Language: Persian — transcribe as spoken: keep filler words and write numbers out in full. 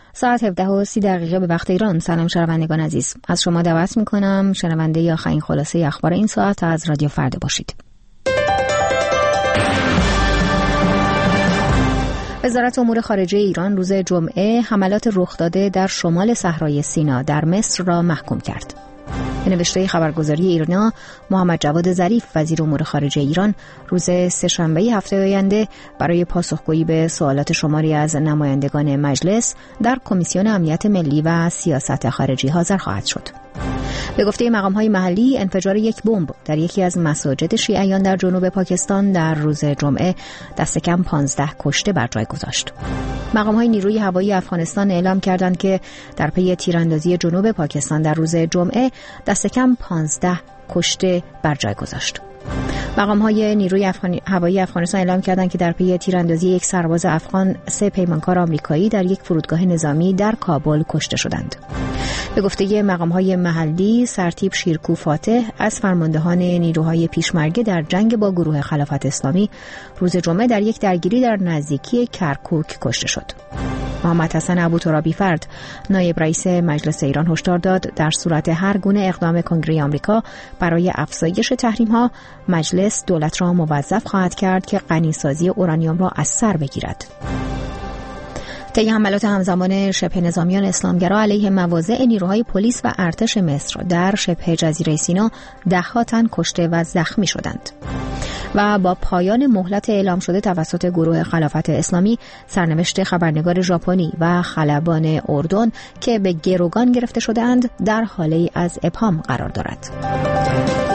ساعت هفده و سی دقیقه به وقت ایران. سلام شنوندگان عزیز، از شما دعوت میکنم شنونده آخرین خلاصه اخبار این ساعت از رادیو فردا باشید. وزارت امور خارجه ایران روز جمعه حملات رخ داده در شمال صحرای سینا در مصر را محکوم کرد. به نوشته خبرگزاری ایرنا، محمد جواد ظریف وزیر امور خارجه ایران روز سه‌شنبه هفته آینده برای پاسخگویی به سوالات شماری از نمایندگان مجلس در کمیسیون امنیت ملی و سیاست خارجی حاضر خواهد شد. به گفته مقام‌های محلی، انفجار یک بمب در یکی از مساجد شیعیان در جنوب پاکستان در روز جمعه دست کم پانزده کشته بر جای گذاشت. مقام‌های نیروی هوایی افغانستان اعلام کردند که در پی تیراندازی جنوب پاکستان در روز جمعه دست کم پانزده کشته بر جای گذاشت. مقام‌های نیروی افغان... هوایی افغانستان اعلام کردند که در پی تیراندازی یک سرباز افغان، سه پیمانکار آمریکایی در یک فرودگاه نظامی در کابل کشته شدند. به گفته مقام‌های محلی، سرتیپ شیرکو فاتح از فرماندهان نیروهای پیشمرگه در جنگ با گروه خلافت اسلامی روز جمعه در یک درگیری در نزدیکی کرکوک کشته شد. محمد حسن ابوترابی فرد، نایب رئیس مجلس ایران، هشدار داد در صورت هر گونه اقدام کنگره آمریکا برای افزایش تحریم‌ها، مجلس دولت را موظف خواهد کرد که غنیسازی اورانیوم را از سر بگیرد. طی حملات همزمان شبه نظامیان اسلامگرا علیه مواضع نیروهای پلیس و ارتش مصر در شبه جزیره سینا ده‌ها تن کشته و زخمی شدند. و با پایان مهلت اعلام شده توسط گروه خلافت اسلامی، سرنوشت خبرنگار ژاپنی و خلبان اردن که به گروگان گرفته شده‌اند در حاله از ابهام قرار دارد.